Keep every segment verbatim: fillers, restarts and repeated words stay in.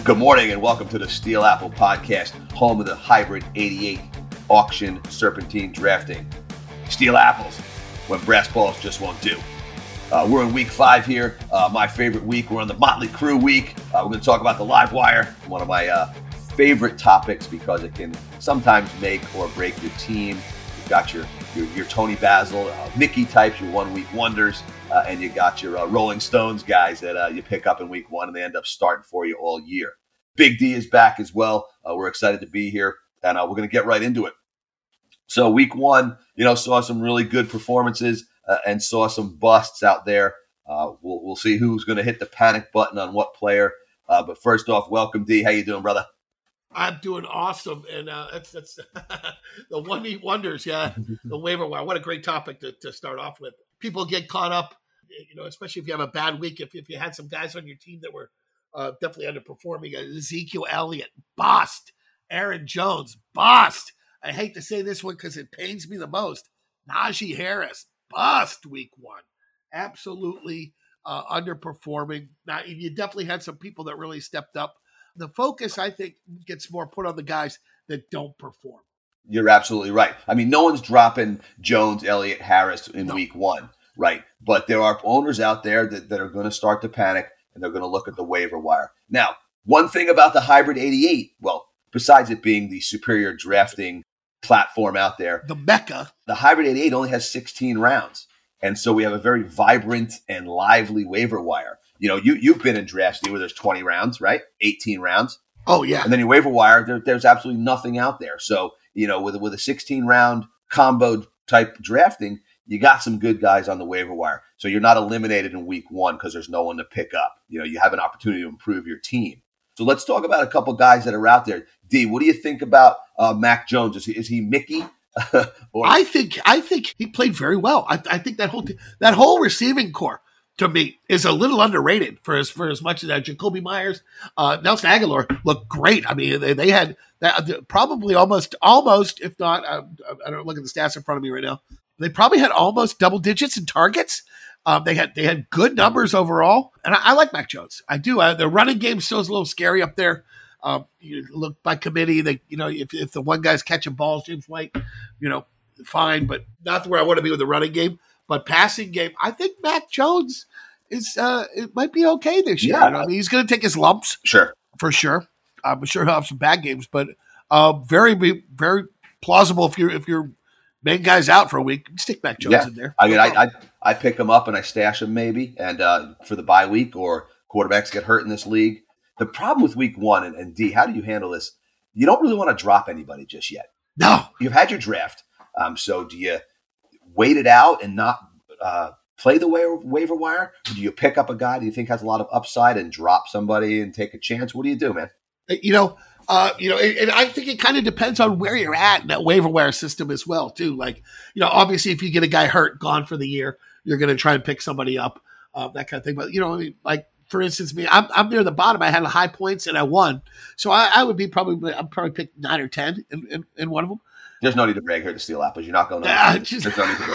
Good morning and welcome to the Steel Apple Podcast, home of the Hybrid eighty-eight auction serpentine drafting. Steel apples, when brass balls just won't do. Uh, we're in week five here, uh, my favorite week. We're on the Motley Crue week. Uh, we're going to talk about the live wire, one of my uh, favorite topics because it can sometimes make or break your team. You've got your your, your Tony Basil, uh, Mickey types, your one-week wonders, uh, and you got your uh, Rolling Stones guys that uh, you pick up in week one and they end up starting for you all year. Big D is back as well. Uh, we're excited to be here, and uh, we're going to get right into it. So week one, you know, saw some really good performances uh, and saw some busts out there. Uh, we'll, we'll see who's going to hit the panic button on what player. Uh, but first off, welcome, D. How you doing, brother? I'm doing awesome, and uh, that's that's the one week wonders, yeah. The waiver wire. What a great topic to, to start off with. People get caught up, you know, especially if you have a bad week. If if you had some guys on your team that were uh, definitely underperforming, uh, Ezekiel Elliott, bust. Aaron Jones, bust. I hate to say this one because it pains me the most. Najee Harris, bust week one. Absolutely uh, underperforming. Now, you definitely had some people that really stepped up. The focus, I think, gets more put on the guys that don't perform. You're absolutely right. I mean, no one's dropping Jones, Elliott, Harris in no. week one, right? But there are owners out there that, that are going to start to panic, and they're going to look at the waiver wire. Now, one thing about the Hybrid eighty-eight, well, besides it being the superior drafting platform out there, the Mecca, the Hybrid eighty-eight only has sixteen rounds. And so we have a very vibrant and lively waiver wire. You know, you, you've been in drafts where there's twenty rounds, right? eighteen rounds. Oh, yeah. And then your waiver wire, there, there's absolutely nothing out there. So, you know, with, with a sixteen-round combo type drafting, you got some good guys on the waiver wire. So you're not eliminated in week one because there's no one to pick up. You know, you have an opportunity to improve your team. So let's talk about a couple guys that are out there. D, what do you think about uh, Mac Jones? Is he, is he Mickey? or- I think I think he played very well. I, I think that whole that whole receiving core to me is a little underrated for as for as much as that. Jacoby Myers, uh, Nelson Aguilar looked great. I mean, they, they had that, probably almost almost if not. Uh, I don't look at the stats in front of me right now. They probably had almost double digits in targets. Um, they had they had good numbers overall, and I, I like Mac Jones. I do. I, the running game still is a little scary up there. Um, you look by committee, they, you know, if, if the one guy's catching balls, James White, you know, fine, but not where I want to be with the running game. But passing game, I think Mac Jones is, uh, it might be okay this year. Yeah. You know? I mean, he's going to take his lumps, sure, for sure. I'm sure he'll have some bad games, but uh, very, very plausible if you're if your main guy's out for a week, stick Mac Jones yeah. in there. I mean, I, I I pick him up and I stash him maybe, and uh, for the bye week or quarterbacks get hurt in this league. The problem with week one, and, and D, how do you handle this? You don't really want to drop anybody just yet. No. You've had your draft. Um, so do you wait it out and not uh, play the waiver, waiver wire? Or do you pick up a guy do you think has a lot of upside and drop somebody and take a chance? What do you do, man? You know, uh, you know, and, and I think it kind of depends on where you're at in that waiver wire system as well, too. Like, you know, obviously if you get a guy hurt, gone for the year, you're going to try and pick somebody up, uh, that kind of thing. But, you know, like, for instance, me, I'm, I'm near the bottom. I had high points and I won. So I, I would be probably, I'd probably pick nine or ten in, in, in one of them. There's no need to brag here to Steel Apples. You're not going to. Uh, just, There's no need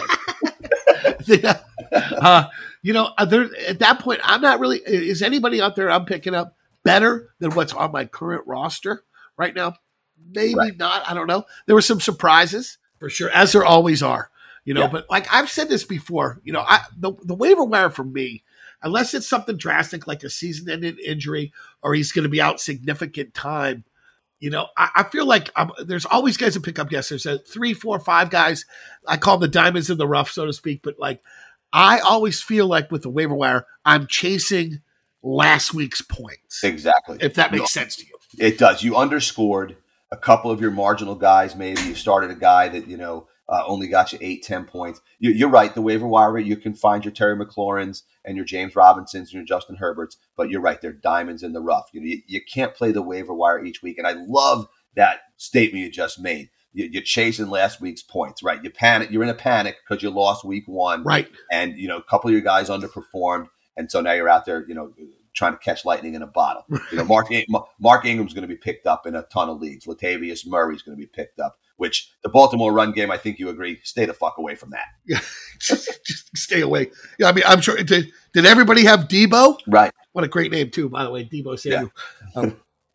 to brag. uh, you know, there, at that point, I'm not really, is anybody out there I'm picking up better than what's on my current roster right now? Maybe right. not. I don't know. There were some surprises for sure, as there always are, you know, yeah. But like I've said this before, you know, I, the, the waiver wire for me, unless it's something drastic like a season-ending injury or he's going to be out significant time, you know, I, I feel like I'm, there's always guys to pick up. Yes, there's a three, four, five guys. I call them the diamonds in the rough, so to speak. But like, I always feel like with the waiver wire, I'm chasing last week's points. Exactly. If that makes no, sense to you. It does. You underscored a couple of your marginal guys. Maybe you started a guy that, you know, Uh, only got you eight, ten points. You, you're right. The waiver wire, you can find your Terry McLaurins and your James Robinsons and your Justin Herberts, but you're right. They're diamonds in the rough. You, know, you, you can't play the waiver wire each week. And I love that statement you just made. You, you're chasing last week's points, right? You panic. You're in a panic because you lost week one. Right. And, you know, a couple of your guys underperformed. And so now you're out there, you know, trying to catch lightning in a bottle. You know, Mark, Mark Ingram's going to be picked up in a ton of leagues. Latavius Murray's going to be picked up. Which the Baltimore run game, I think you agree, stay the fuck away from that. Yeah, just, just stay away. Yeah, I mean, I'm sure. Did, did everybody have Debo? Right. What a great name too, by the way, Debo Samuel. Yeah. um,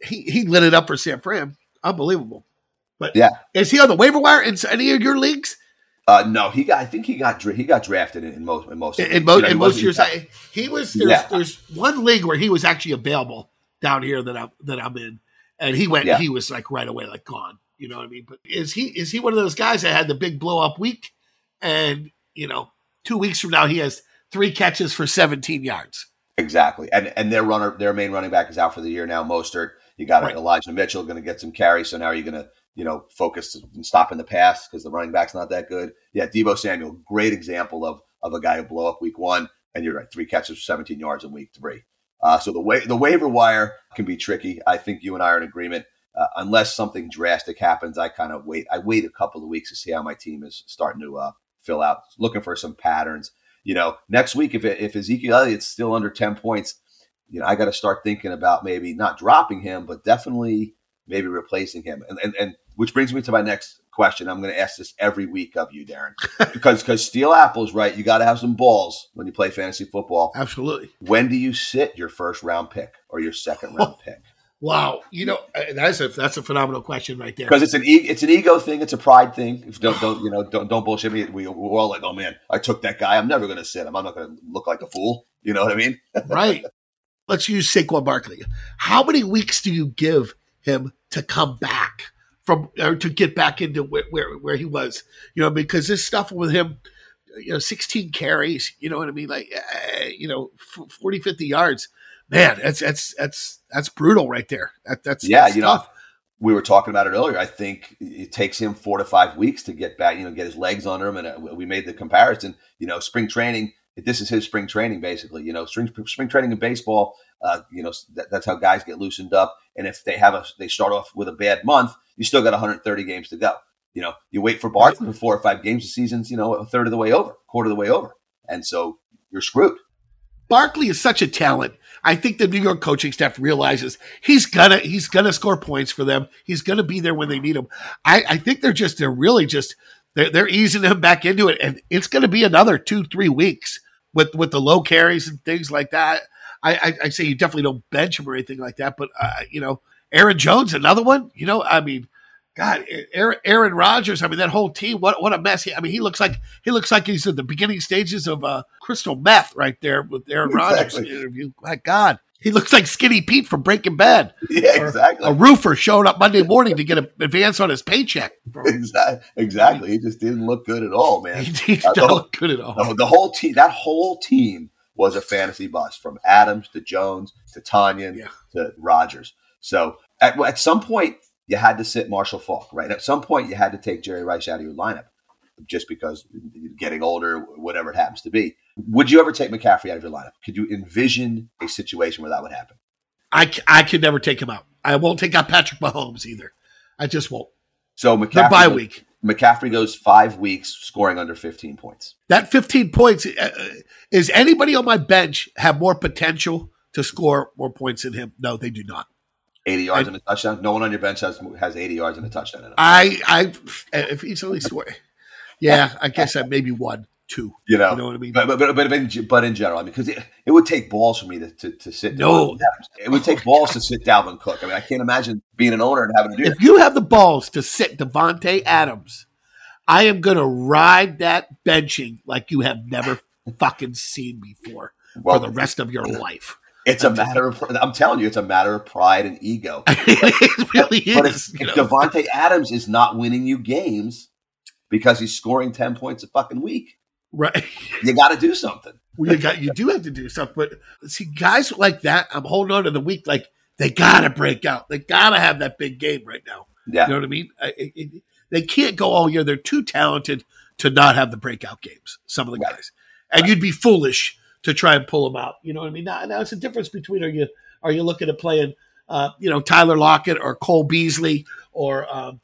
he, he lit it up for San Fran. Unbelievable. But yeah, is he on the waiver wire in any of your leagues? Uh, no, he got. I think he got he got drafted in, in most in most in, in most, you know, in most years. He, he was there's, yeah. there's one league where he was actually available down here that I'm that I'm in, and he went. Yeah. He was like right away, like gone. You know what I mean? But is he is he one of those guys that had the big blow up week, and you know, two weeks from now he has three catches for seventeen yards? Exactly, and and their runner, their main running back is out for the year now. Mostert. You got right. Elijah Mitchell going to get some carries. So now you're going to you know, focused on stopping the pass because the running back's not that good. Yeah, Deebo Samuel, great example of of a guy who blow up week one, and you're right, three catches for seventeen yards in week three. Uh, so the way the waiver wire can be tricky. I think you and I are in agreement. Uh, unless something drastic happens, I kind of wait. I wait a couple of weeks to see how my team is starting to uh, fill out, looking for some patterns. You know, next week if if Ezekiel Elliott's still under ten points, you know, I got to start thinking about maybe not dropping him, but definitely maybe replacing him. And and and which brings me to my next question. I'm going to ask this every week of you, Darren, because because steal apples, right? You got to have some balls when you play fantasy football. Absolutely. When do you sit your first round pick or your second round pick? Wow, you know that's a that's a phenomenal question right there. Because it's an e- it's an ego thing, it's a pride thing. If don't don't you know don't don't bullshit me. We we're all like, oh man, I took that guy. I'm never going to sit him. I'm not going to look like a fool. You know what I mean? Right. Let's use Saquon Barkley. How many weeks do you give him to come back from or to get back into where where, where he was? You know, because this stuff with him, you know, sixteen carries. You know what I mean? Like, uh, you know, forty, fifty yards. Man, that's that's that's that's brutal right there. That, that's yeah, that's you tough. know, we were talking about it earlier. I think it takes him four to five weeks to get back. You know, get his legs under him, and we made the comparison. You know, spring training. This is his spring training, basically. You know, spring spring training in baseball. Uh, you know, that, that's how guys get loosened up. And if they have a, they start off with a bad month, you still got one hundred thirty games to go. You know, you wait for Barkley for four or five games. The season's you know a third of the way over, quarter of the way over, and so you're screwed. Barkley is such a talent. I think the New York coaching staff realizes he's gonna he's gonna score points for them. He's gonna be there when they need him. I, I think they're just they're really just they're, they're easing him back into it, and it's gonna be another two three weeks with with the low carries and things like that. I, I, I say you definitely don't bench him or anything like that, but uh, you know, Aaron Jones, another one. You know, I mean, God, Aaron, Aaron Rodgers. I mean, that whole team. What what a mess. I mean, he looks like he looks like he's in the beginning stages of uh, crystal meth right there with Aaron Rodgers exactly. interview. My God, he looks like Skinny Pete from Breaking Bad. Yeah, exactly. A roofer showing up Monday morning to get an advance on his paycheck. Exactly. Exactly. He just didn't look good at all, man. He did not uh, look good at all. The, the whole team. That whole team was a fantasy bust, from Adams to Jones to Tanyan yeah. to Rodgers. So at, at some point, you had to sit Marshall Faulk, right? At some point, you had to take Jerry Rice out of your lineup just because you're getting older, whatever it happens to be. Would you ever take McCaffrey out of your lineup? Could you envision a situation where that would happen? I, I could never take him out. I won't take out Patrick Mahomes either. I just won't. So McCaffrey, the bye week. McCaffrey goes five weeks scoring under fifteen points. That fifteen points, uh, is anybody on my bench have more potential to score more points than him? No, they do not. eighty yards and a touchdown? No one on your bench has has eighty yards and a touchdown in it. I, I, if he's only scoring, yeah, I guess I maybe one, two. You know, you know what I mean? But but but, but, in, but in general, I mean, because it, it would take balls for me to to, to sit. No, it would take balls to sit Dalvin Cook. I mean, I can't imagine being an owner and having to do if that. You have the balls to sit Devontae Adams, I am going to ride that benching like you have never fucking seen before well, for the rest of your life. It's a matter of, I'm telling you, it's a matter of pride and ego. It really but is. But if, if Devontae Adams is not winning you games because he's scoring ten points a fucking week, right? You got to do something. Well, you got, you do have to do something. But see, guys like that, I'm holding on to the week like they got to break out. They got to have that big game right now. Yeah. You know what I mean? It, it, they can't go all year. They're too talented to not have the breakout games, some of the right. guys. And right. you'd be foolish to try and pull them out. You know what I mean? Now, now it's a difference between are you are you looking at playing, uh, you know, Tyler Lockett or Cole Beasley or, um,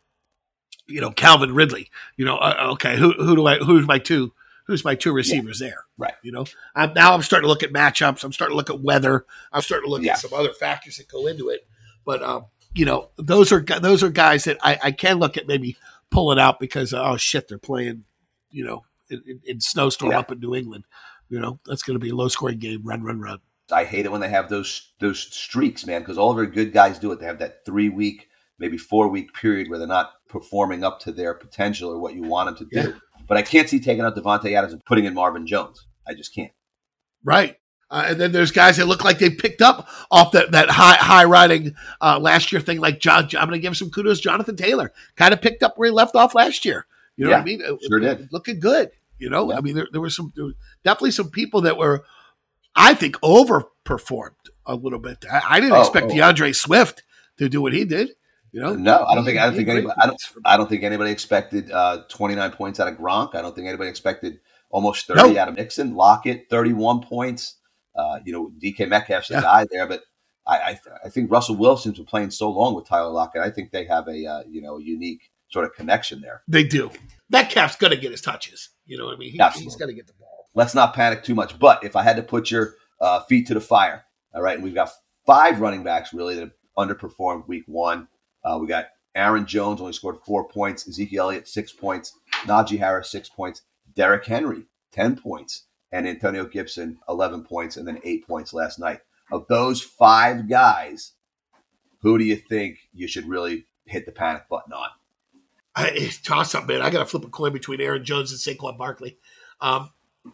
you know, Calvin Ridley. You know, uh, okay, who who do I who's my two who's my two receivers yeah. there? Right. You know, I'm, now I'm starting to look at matchups. I'm starting to look at weather. I'm starting to look yeah. at some other factors that go into it. But um, you know, those are those are guys that I, I can look at maybe pulling out because oh shit, they're playing, you know, in, in snowstorm yeah. up in New England. You know, that's going to be a low-scoring game. Run, run, run. I hate it when they have those those streaks, man, because all of our good guys do it. They have that three-week, maybe four-week period where they're not performing up to their potential or what you want them to do. Yeah. But I can't see taking out Davante Adams and putting in Marvin Jones. I just can't. Right. Uh, and then there's guys that look like they picked up off that, that high high riding uh, last year thing. Like John, I'm going to give some kudos. Jonathan Taylor kind of picked up where he left off last year. You know yeah, what I mean? Sure it, did. It, looking good. You know, yeah. I mean, there, there were some there were definitely some people that were, I think, overperformed a little bit. I, I didn't oh, expect oh. DeAndre Swift to do what he did. You know, no, I don't think I don't think anybody. I don't. I don't think anybody expected uh, twenty-nine points out of Gronk. I don't think anybody expected almost thirty nope. out of Mixon. Lockett, thirty-one points. Uh, you know, D K Metcalf's the yeah. guy there, but I I, I think Russell Wilson's been playing so long with Tyler Lockett. I think they have a uh, you know a unique sort of connection there. They do. Metcalf's going to get his touches. You know what I mean? He, he's going to get the ball. Let's not panic too much. But if I had to put your uh, feet to the fire, all right, and we've got five running backs really that have underperformed week one. Uh, we got Aaron Jones only scored four points. Ezekiel Elliott, six points. Najee Harris, six points. Derrick Henry, ten points. And Antonio Gibson, eleven points, and then eight points last night. Of those five guys, who do you think you should really hit the panic button on? I, toss up, man. I got to flip a coin between Aaron Jones and Saquon Barkley. Um,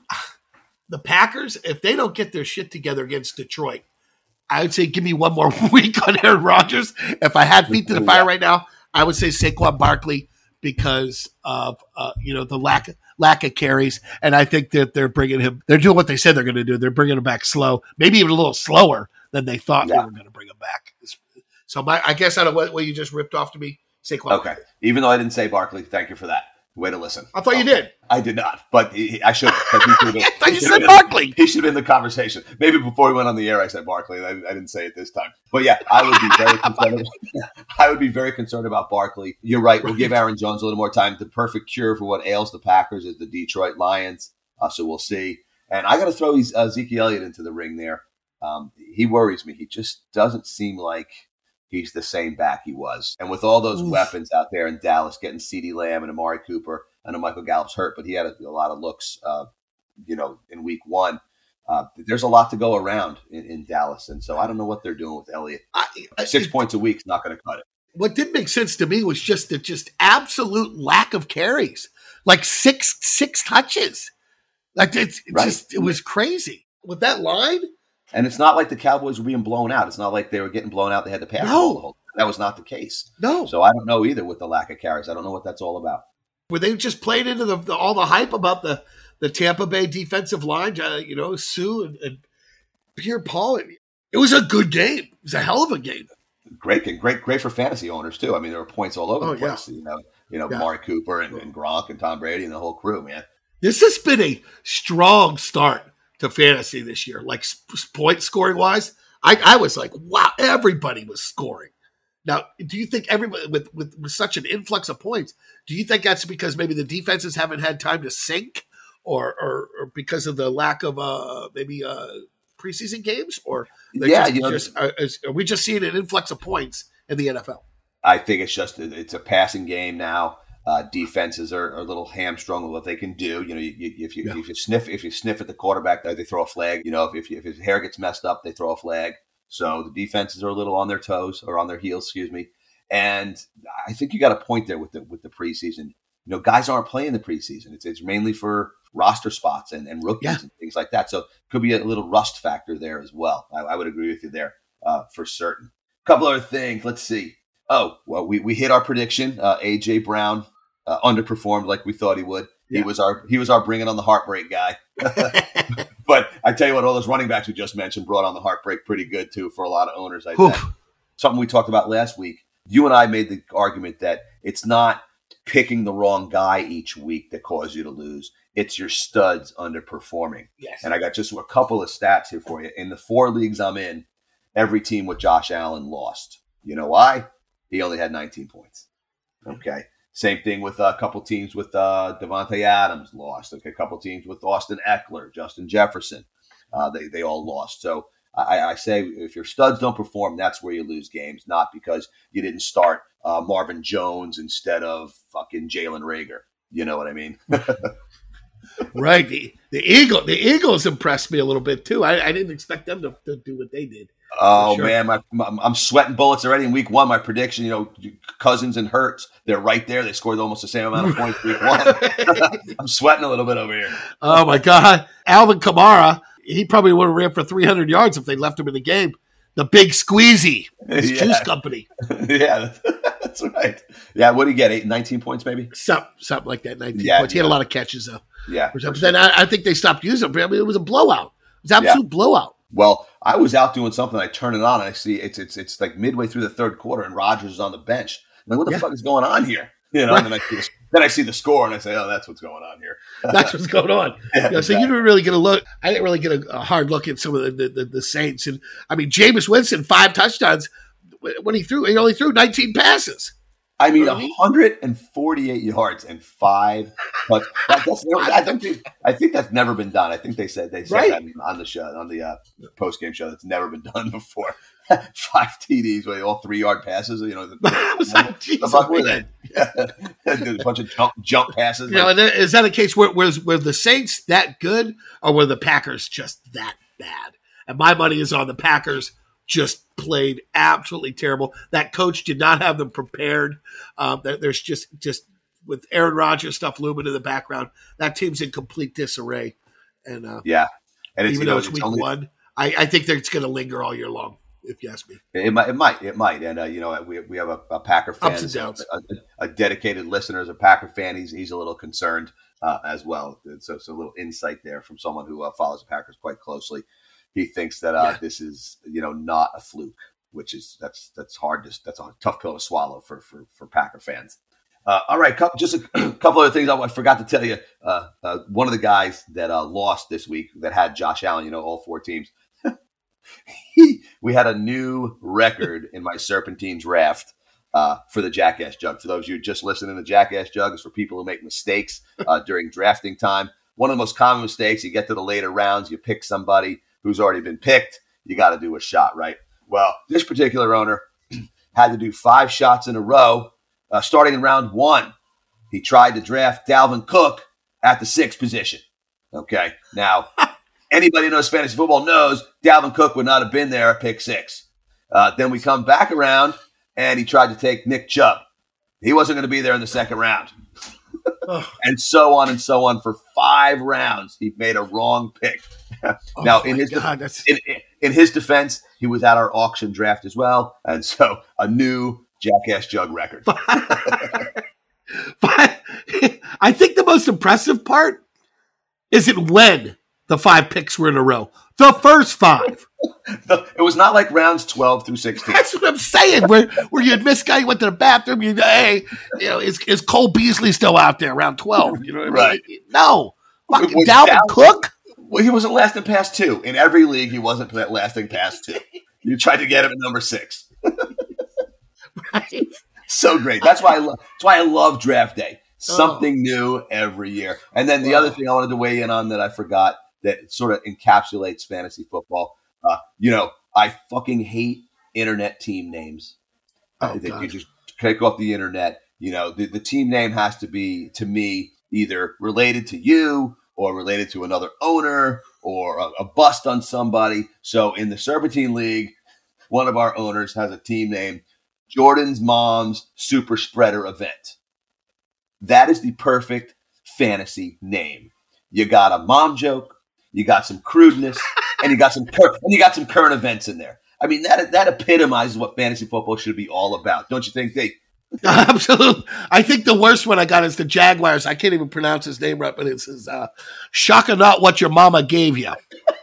the Packers, if they don't get their shit together against Detroit, I would say give me one more week on Aaron Rodgers. If I had feet to the fire right now, I would say Saquon Barkley because of uh, you know the lack lack of carries, and I think that they're bringing him. They're doing what they said they're going to do. They're bringing him back slow, maybe even a little slower than they thought yeah. they were going to bring him back. So my, I guess out of what, what you just ripped off to me, Saquon. Okay, Barkley. Even though I didn't say Barkley, thank you for that. Way to listen. I thought okay. you did. I did not, but he, I should. I thought you said Barkley. He should have been in the conversation. Maybe before we went on the air, I said Barkley. I, I didn't say it this time. But yeah, I would be very concerned. I would be very concerned about Barkley. You're right. We'll give Aaron Jones a little more time. The perfect cure for what ails the Packers is the Detroit Lions. Uh, so we'll see. And I got to throw uh, Ezekiel Elliott into the ring there. Um, he worries me. He just doesn't seem like he's the same back he was. And with all those Oof. weapons out there in Dallas, getting CeeDee Lamb and Amari Cooper, I know Michael Gallup's hurt, but he had a, a lot of looks, uh, you know, in week one. Uh, there's a lot to go around in, in Dallas. And so I don't know what they're doing with Elliott. I, I, Six it, points a week is not going to cut it. What did make sense to me was just the just absolute lack of carries, like six six touches. Like it's, it right. just it was crazy with that line. And it's not like the Cowboys were being blown out. It's not like they were getting blown out. They had to pass no. the whole. That was not the case. No. So I don't know either with the lack of carries. I don't know what that's all about. Were they just playing into the, the all the hype about the, the Tampa Bay defensive line? Uh, you know, Sue and, and Pierre-Paul. It was a good game. It was a hell of a game. Great, great, great for fantasy owners too. I mean, there were points all over oh, the place. Yeah. You know, you know, yeah. Amari Cooper and, and Gronk and Tom Brady and the whole crew. Man, this has been a strong start to fantasy this year. Like point scoring wise, I, I was like, wow, everybody was scoring. Now, do you think everybody with, with, with such an influx of points, do you think that's because maybe the defenses haven't had time to sink or or, or because of the lack of uh, maybe uh, preseason games? Or yeah, just, you know, just, are, are we just seeing an influx of points in the N F L? I think it's just it's a passing game now. Uh, defenses are, are a little hamstrung with what they can do. You know, you, you, if you yeah. if you sniff if you sniff at the quarterback, they throw a flag. You know, if if, you, if his hair gets messed up, they throw a flag. So the defenses are a little on their toes or on their heels, excuse me. And I think you got a point there with the with the preseason. You know, guys aren't playing the preseason. It's it's mainly for roster spots and, and rookies yeah. and things like that. So it could be a little rust factor there as well. I, I would agree with you there uh, for certain. A couple other things. Let's see. Oh, well, we, we hit our prediction. Uh, A J Brown uh, underperformed like we thought he would. Yeah. He was our he was our bringing on the heartbreak guy. But I tell you what, all those running backs we just mentioned brought on the heartbreak pretty good too for a lot of owners. I think something we talked about last week. You and I made the argument that it's not picking the wrong guy each week that caused you to lose. It's your studs underperforming. Yes. And I got just a couple of stats here for you. In the four leagues I'm in, every team with Josh Allen lost. You know why? He only had nineteen points. Okay. Same thing with a couple teams with uh, Davante Adams lost. Okay, a couple teams with Austin Eckler, Justin Jefferson. Uh, they they all lost. So I, I say if your studs don't perform, that's where you lose games, not because you didn't start uh, Marvin Jones instead of fucking Jalen Reagor. You know what I mean? Right. The, the Eagle, the Eagles impressed me a little bit too. I, I didn't expect them to, to do what they did. Oh sure. man, my, my, I'm sweating bullets already in week one. My prediction, you know, Cousins and Hurts, they're right there. They scored almost the same amount of points week one. I'm sweating a little bit over here. Oh my God, Alvin Kamara, he probably would have ran for three hundred yards if they left him in the game. The big squeezy, his Yeah. juice company. Yeah, that's right. Yeah, what did he get? Eight, nineteen points maybe? Something, something like that. nineteen Yeah, points. He had a yeah. lot of catches though. Yeah. But then I, I think they stopped using him. I mean, it was a blowout. It was an absolute Yeah. blowout. Well, I was out doing something. I turn it on and I see it's it's it's like midway through the third quarter and Rodgers is on the bench. I'm like, what the Yeah. fuck is going on here? You know, Right. and then I see the, then I see the score and I say, oh, that's what's going on here. That's what's going on. Yeah, You know, so you didn't really get a look. I didn't really get a, a hard look at some of the, the, the, the Saints. And I mean, Jameis Winston, five touchdowns. When he threw, he only threw nineteen passes. I mean, Really? one hundred forty-eight yards and five. But that, that's never, I think I think that's never been done. I think they said they said Right. that on the show on the uh, post game show. That's never been done before. Five T Ds with all three yard passes. You know, the, I was like, the geez, fuck were man. they? A bunch of jump jump passes. You know, and is that a case where was were the Saints that good, or were the Packers just that bad? And my money is on the Packers. Just played absolutely terrible. That coach did not have them prepared. Um, there- there's just just with Aaron Rodgers stuff looming in the background. That team's in complete disarray. And uh, Yeah, and it's, even you know, though it's, it's week only, one, I, I think that it's going to linger all year long. If you ask me, It might, it might, it might, and uh, you know, we we have a, a Packer fan, Ups and downs. a, a dedicated listener is a Packer fan. He's he's a little concerned uh, as well. So it's a little insight there from someone who uh, follows the Packers quite closely. He thinks that uh, Yeah. this is, you know, not a fluke, which is that's that's hard to that's a tough pill to swallow for for for Packer fans. Uh, all right, couple, just a couple other things I, I forgot to tell you. Uh, uh, one of the guys that uh, lost this week that had Josh Allen, you know, all four teams. We had a new record in my Serpentine draft uh, for the Jackass Jug. For those of you just listening, the Jackass Jug is for people who make mistakes uh, during drafting time. One of the most common mistakes, you get to the later rounds, you pick somebody who's already been picked. You got to do a shot, right? Well, this particular owner had to do five shots in a row, uh, starting in round one. He tried to draft Dalvin Cook at the sixth position. Okay, now anybody who knows fantasy football knows Dalvin Cook would not have been there at pick six. Uh, then we come back around, and he tried to take Nick Chubb. He wasn't going to be there in the second round. And so on and so on for five rounds. He made a wrong pick. Now, oh in my his God, that's in, in his defense, he was at our auction draft as well, and so a new Jackass Jug record. But I think the most impressive part isn't when the five picks were in a row. The first five. It was not like rounds twelve through sixteen. That's what I'm saying. Where where you'd miss guy, you went to the bathroom, you hey, you know, is is Cole Beasley still out there around twelve? You know what I mean? Right. No. Fucking Was Dalvin Dalvin- Cook? Well, he wasn't lasting past two. In every league, he wasn't lasting past two. You tried to get him at number six. Right. So great. That's why I love. That's why I love draft day. Something new every year. And then the Wow. other thing I wanted to weigh in on that I forgot that sort of encapsulates fantasy football. Uh, you know, I fucking hate internet team names. Oh, Uh, that God. you just click off the internet. You know, the, the team name has to be, to me, either related to you or related to another owner or a, a bust on somebody. So in the Serpentine League, one of our owners has a team name, Jordan's Mom's Super Spreader Event. That is the perfect fantasy name. You got a mom joke, you got some crudeness, and you got some cur- and you got some current events in there. I mean, that that epitomizes what fantasy football should be all about, don't you think, Dave? Absolutely. I think the worst one I got is the Jaguars. I can't even pronounce his name right, but it says, uh, Shaka Not What Your Mama Gave You.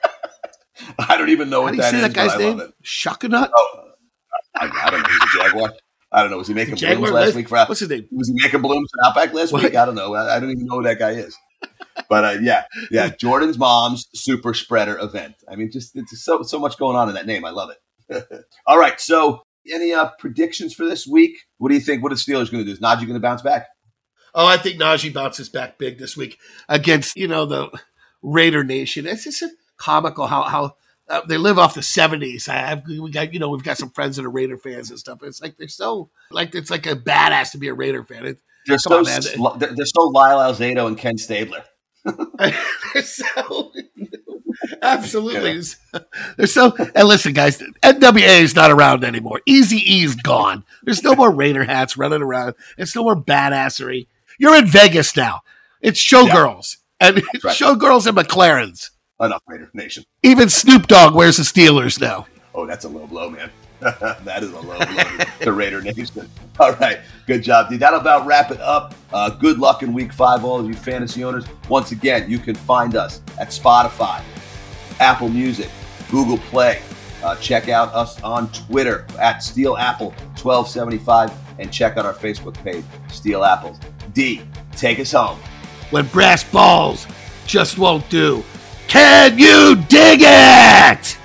I don't even know How what do you that say is, that guy's but I love name? it. Shaka Nut? Oh, I, I don't know. He's a Jaguar. I don't know. Was he making Jaguar blooms last list? week? For What's his name? Was he making blooms for Outback last What? week? I don't know. I, I don't even know who that guy is. But uh, yeah, yeah. Jordan's Mom's Super Spreader Event. I mean, just it's so so much going on in that name. I love it. All right. So, any uh, predictions for this week? What do you think? What are the Steelers going to do? Is Najee going to bounce back? Oh, I think Najee bounces back big this week against, you know, the Raider Nation. It's just comical how how uh, they live off the seventies. I have, we got, you know, we've got some friends that are Raider fans and stuff. It's like they're so like it's like a badass to be a Raider fan. It, They're Come so on, man. sl- they're, they're so Lyle Alzado and Ken Stabler. They're so absolutely. Yeah. They're so. And listen, guys, N W A is not around anymore. Eazy-E's gone. There's no more Raider hats running around. It's no more badassery. You're in Vegas now. It's showgirls yeah. and right. showgirls and McLarens. Enough, Raider Nation. Even Snoop Dogg wears the Steelers now. Oh, that's a low blow, man. That is a low blow to Raider Nation. All right. Good job, dude. That'll about wrap it up. Uh, good luck in week five, all of you fantasy owners. Once again, you can find us at Spotify, Apple Music, Google Play. Uh, check out us on Twitter at Steel Apple twelve seventy-five and check out our Facebook page, Steel Apples. D, take us home. When brass balls just won't do. Can you dig it?